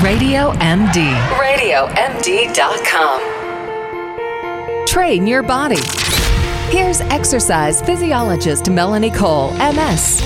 Radio MD. RadioMD.com. Train your body. Here's exercise physiologist Melanie Cole, MS.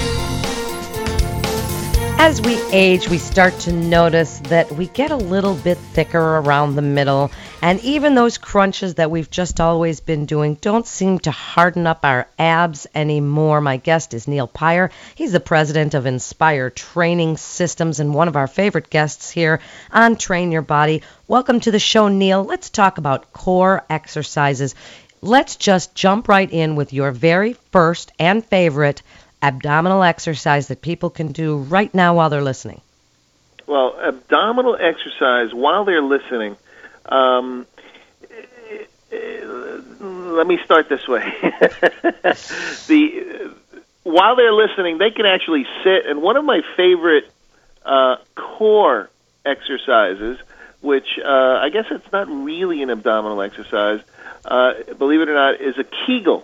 As we age, we start to notice that we get a little bit thicker around the middle, and even those crunches that we've just always been doing don't seem to harden up our abs anymore. My guest is Neil Peyer. He's the president of Inspire Training Systems and one of our favorite guests here on Train Your Body. Welcome to the show, Neil. Let's talk about core exercises. Let's just jump right in with your very first and favorite abdominal exercise that people can do right now while they're listening. Well, abdominal exercise while they're listening. Let me start this way. While they're listening, they can actually sit, and one of my favorite core exercises, which I guess it's not really an abdominal exercise, believe it or not, is a Kegel.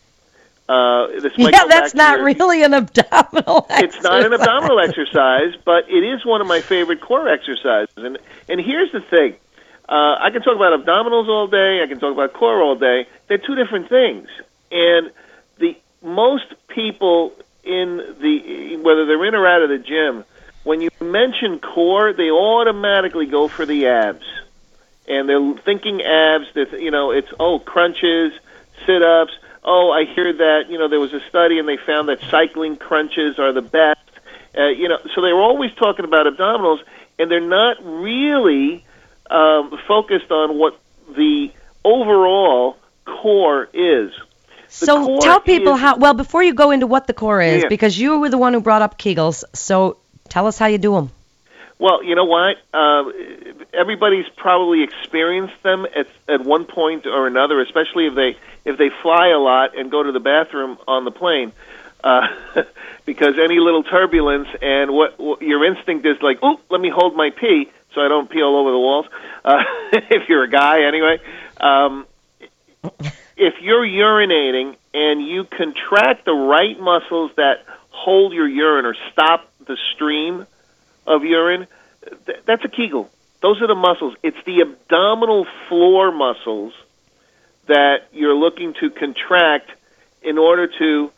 That's not really an abdominal exercise. It's not an abdominal exercise, but it is one of my favorite core exercises. And here's the thing. I can talk about abdominals all day. I can talk about core all day. They're two different things. And most people whether they're in or out of the gym, when you mention core, they automatically go for the abs. And they're thinking abs. It's crunches, sit-ups. Oh, I hear that, there was a study and they found that cycling crunches are the best. So they were always talking about abdominals, and they're not really focused on what the overall core is. So tell people before you go into what the core is, because you were the one who brought up Kegels, so tell us how you do them. Well, you know what? Everybody's probably experienced them at one point or another, especially if they fly a lot and go to the bathroom on the plane, because any little turbulence and what your instinct is like, oh, let me hold my pee so I don't pee all over the walls. If you're a guy, anyway. If you're urinating and you contract the right muscles that hold your urine or stop the stream of urine, that's a Kegel. Those are the muscles. It's the abdominal floor muscles that you're looking to contract in order to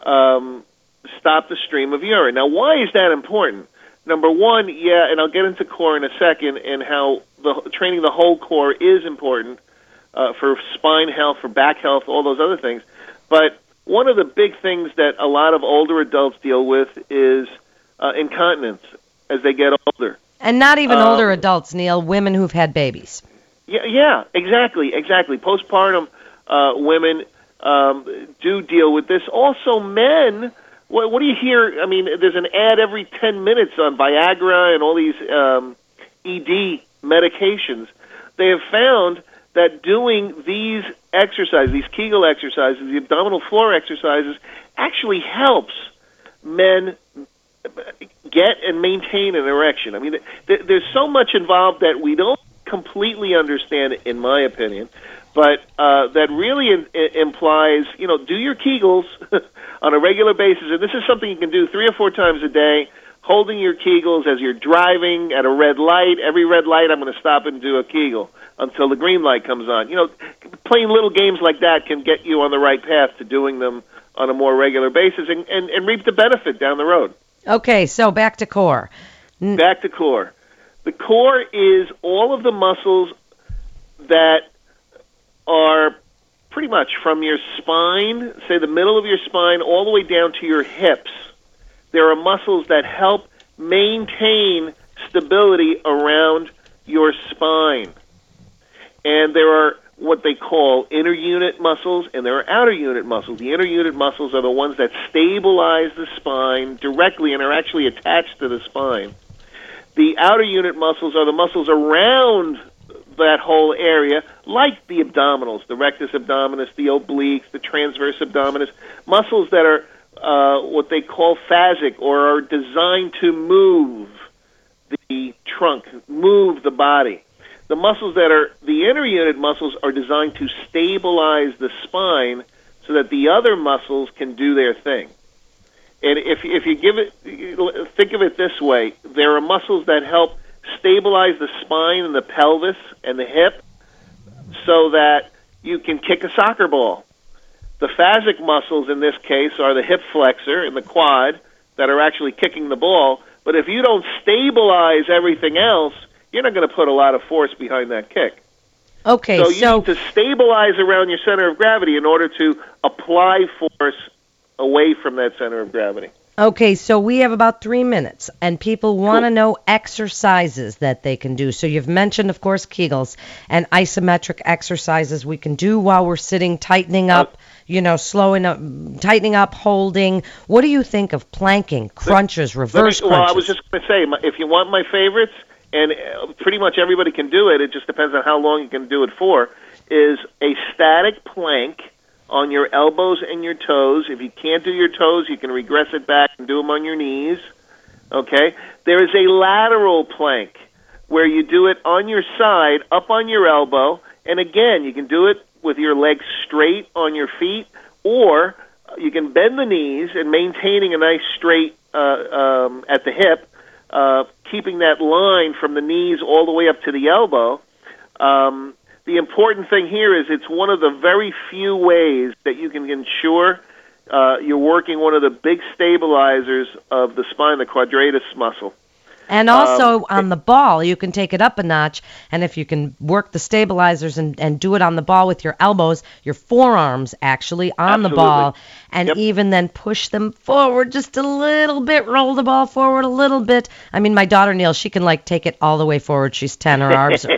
stop the stream of urine. Now, why is that important? Number one, and I'll get into core in a second, and how training the whole core is important for spine health, for back health, all those other things. But one of the big things that a lot of older adults deal with is incontinence as they get older. And not even older adults, Neil, women who've had babies. Yeah, exactly. Postpartum women do deal with this. Also, men, what do you hear? I mean, there's an ad every 10 minutes on Viagra and all these ED medications. They have found that doing these exercises, these Kegel exercises, the abdominal floor exercises, actually helps men get and maintain an erection. I mean, there's so much involved that we don't completely understand, in my opinion, but that really implies, do your Kegels on a regular basis, and this is something you can do 3 or 4 times a day, holding your Kegels as you're driving at a red light. Every red light, I'm going to stop and do a Kegel until the green light comes on. Playing little games like that can get you on the right path to doing them on a more regular basis and reap the benefit down the road. Okay, so back to core. Back to core. The core is all of the muscles that are pretty much from your spine, say the middle of your spine, all the way down to your hips. There are muscles that help maintain stability around your spine. And there are what they call inner unit muscles, and there are outer unit muscles. The inner unit muscles are the ones that stabilize the spine directly and are actually attached to the spine. The outer unit muscles are the muscles around that whole area, like the abdominals, the rectus abdominis, the obliques, the transverse abdominis, muscles that are what they call phasic, or are designed to move the trunk, move the body. The muscles that are the inner unit muscles are designed to stabilize the spine so that the other muscles can do their thing. And if you think of it this way, there are muscles that help stabilize the spine and the pelvis and the hip so that you can kick a soccer ball. The phasic muscles in this case are the hip flexor and the quad that are actually kicking the ball. But if you don't stabilize everything else, you're not going to put a lot of force behind that kick. Okay, so you need to stabilize around your center of gravity in order to apply force away from that center of gravity. Okay, so we have about 3 minutes, and people want to know exercises that they can do. So you've mentioned, of course, Kegels and isometric exercises we can do while we're sitting, tightening up, slowing up, tightening up, holding. What do you think of planking, crunches, reverse crunches? Well, I was just going to say, if you want my favorites, and pretty much everybody can do it, it just depends on how long you can do it for, is a static plank on your elbows and your toes. If you can't do your toes, you can regress it back and do them on your knees. Okay? There is a lateral plank where you do it on your side, up on your elbow, and again, you can do it with your legs straight on your feet, or you can bend the knees and maintaining a nice straight at the hip, keeping that line from the knees all the way up to the elbow. The important thing here is it's one of the very few ways that you can ensure you're working one of the big stabilizers of the spine, the quadratus muscle. And also on the ball, you can take it up a notch, and if you can work the stabilizers and do it on the ball with your elbows, your forearms actually on the ball, and even then push them forward just a little bit, roll the ball forward a little bit. I mean, my daughter, Neil, she can, take it all the way forward. She's 10. Her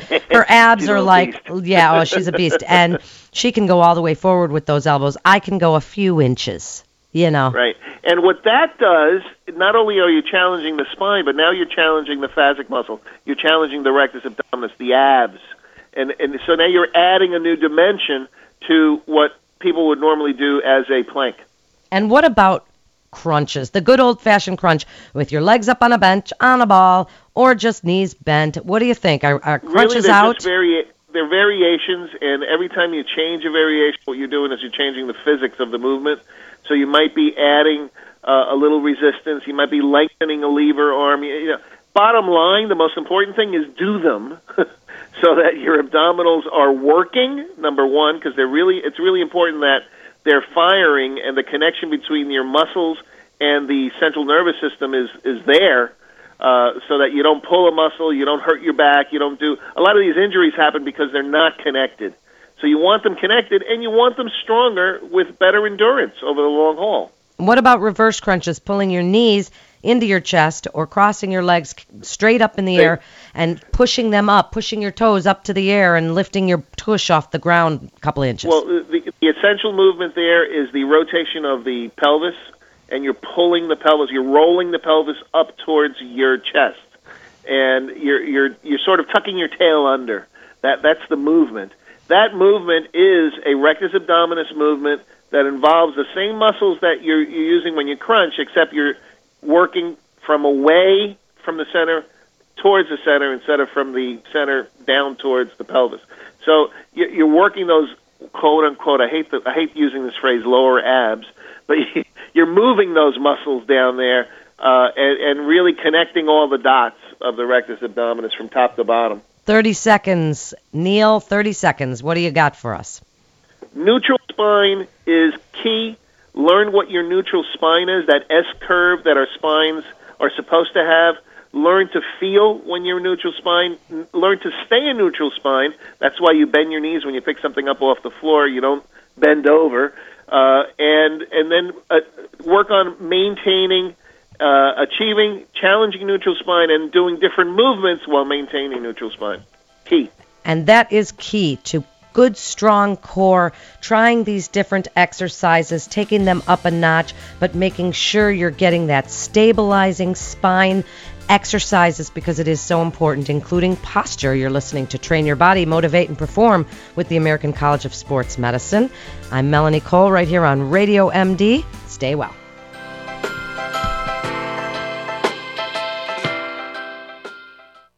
abs are she's a beast. And she can go all the way forward with those elbows. I can go a few inches. Right. And what that does, not only are you challenging the spine, but now you're challenging the phasic muscle. You're challenging the rectus abdominis, the abs. And so now you're adding a new dimension to what people would normally do as a plank. And what about crunches? The good old-fashioned crunch with your legs up on a bench, on a ball, or just knees bent. What do you think? Are crunches really, out? They're variations, and every time you change a variation, what you're doing is you're changing the physics of the movement. So you might be adding a little resistance. You might be lengthening a lever arm. Bottom line, the most important thing is do them so that your abdominals are working, number one, because it's really important that they're firing and the connection between your muscles and the central nervous system is there, so that you don't pull a muscle, you don't hurt your back, you don't do... A lot of these injuries happen because they're not connected. So you want them connected, and you want them stronger with better endurance over the long haul. What about reverse crunches, pulling your knees into your chest or crossing your legs straight up in the air and pushing them up, pushing your toes up to the air and lifting your tush off the ground a couple inches? Well, the essential movement there is the rotation of the pelvis, and you're pulling the pelvis, you're rolling the pelvis up towards your chest, and you're sort of tucking your tail under. That's the movement. That movement is a rectus abdominis movement that involves the same muscles that you're using when you crunch, except you're working from away from the center towards the center instead of from the center down towards the pelvis. So you're working those quote unquote, I hate using this phrase, lower abs, but you're moving those muscles down there and really connecting all the dots of the rectus abdominis from top to bottom. 30 seconds. Neil, 30 seconds. What do you got for us? Neutral spine is key. Learn what your neutral spine is, that S-curve that our spines are supposed to have. Learn to feel when you're neutral spine. Learn to stay in neutral spine. That's why you bend your knees when you pick something up off the floor. You don't bend over. And then work on maintaining, achieving, challenging neutral spine and doing different movements while maintaining neutral spine. Key. And that is key to good, strong core, trying these different exercises, taking them up a notch, but making sure you're getting that stabilizing spine exercises because it is so important, including posture. You're listening to Train Your Body, Motivate, and Perform with the American College of Sports Medicine. I'm Melanie Cole right here on Radio MD. Stay well.